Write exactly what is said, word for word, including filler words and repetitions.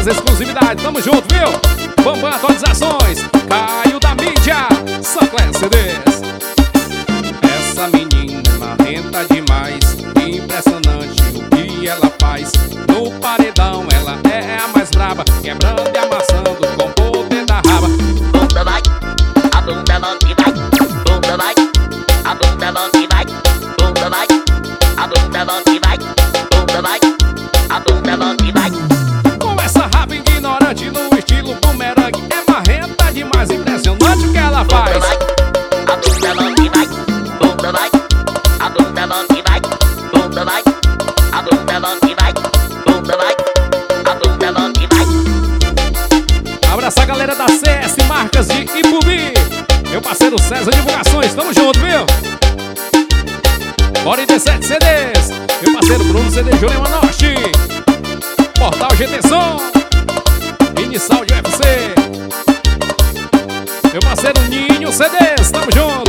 exclusividades, tamo junto, viu? Bambam Atualizações, Caio da Mídia, Sancler C Ds. Essa menina é marrenta demais, impressionante o que ela faz. No paredão ela é a mais braba, quebrando e amassando com o poder da raba. Bunda vai, a bunda não te vai. Bunda vai, a bunda não te vai. Bunda vai, a bunda não te vai. Bunda vai, a bunda não te vai. Com essa raba ignorante no estilo bumerangue, é marrenta demais, impressionante o que ela faz. Bunda vai, a bunda não te vai. Bunda vai, a bunda não te vai. Bunda vai, a bunda não te vai. Bunda vai, a bunda não te vai. Abraça a galera da C S Marcas de Ipubi, meu parceiro César Divulgações, tamo junto, viu? Bora D sete C Ds, meu parceiro Bruno C D Júnior Norte, Portal G T Som, Inicial de U F C, meu parceiro Ninho C Ds, tamo junto.